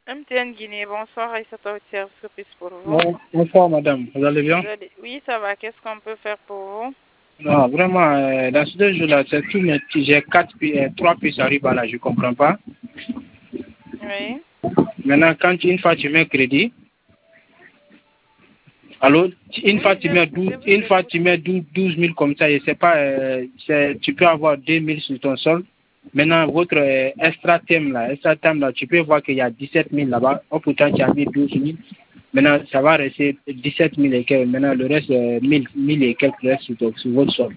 MTN Guinée, bonsoir, Aïssa service pour vous. Bonsoir madame, vous allez bien? Oui, ça va, qu'est-ce qu'on peut faire pour vous? Non, vraiment, dans ces 2 jours-là, c'est tout, mais j'ai 3 puces arrivent là, je ne comprends pas. Oui. Maintenant, une fois tu mets crédit, alors, une fois tu mets 12 000 comme ça, je sais pas, tu peux avoir 2 000 sur ton sol. Maintenant, votre extra thème là, tu peux voir qu'il y a 17 000 là-bas. Oh, pourtant, tu as mis 12 000. Maintenant, ça va rester 17 000 et quelques. Maintenant, le reste, 1000 et quelques reste sur votre sol.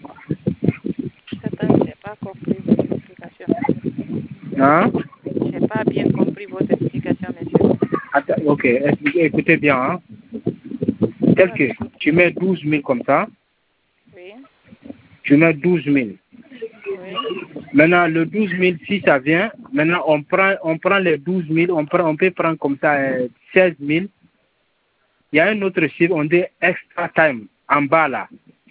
Je n'ai pas compris votre explication, monsieur. Hein? Je n'ai pas bien compris votre explication, monsieur. Attends, ok, écoutez bien. Hein? Tel que tu mets 12 000 comme ça. Oui. Tu mets 12 000. Oui. Maintenant, le 12 000, si ça vient, maintenant, on prend les 12 000, on peut prendre comme ça 16 000. Il y a un autre chiffre, on dit extra time, en bas là.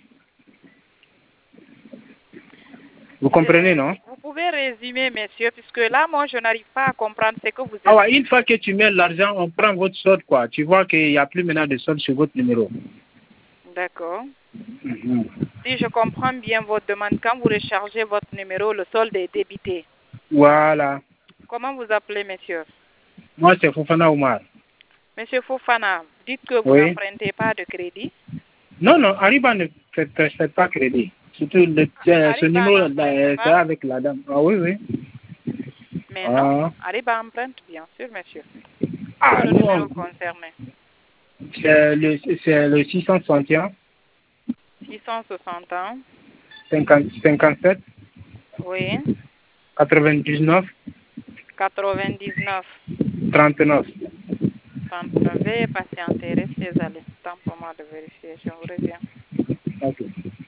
Vous comprenez, non? Vous pouvez résumer, monsieur, puisque là, moi, je n'arrive pas à comprendre ce que vous dites. Ah ouais, une fois que tu mets l'argent, on prend votre solde, quoi. Tu vois qu'il n'y a plus maintenant de solde sur votre numéro. D'accord. Si je comprends bien votre demande, quand vous rechargez votre numéro, le solde est débité. Voilà. Comment vous appelez, monsieur? Moi, c'est Fofana Oumar. Monsieur Fofana, dites que vous Oui. n'empruntez pas de crédit. Non, Ariba ne fait pas crédit. Surtout ce numéro, c'est avec la dame. Ah oui, oui. Mais non, Ariba emprunte, bien sûr, monsieur. Ah, le numéro concerné. C'est le 661. 661. 57. Oui. 99. 99. 39. 39. Veuillez patienter, restez à l'instant pour moi de vérifier. Je vous reviens. Ok.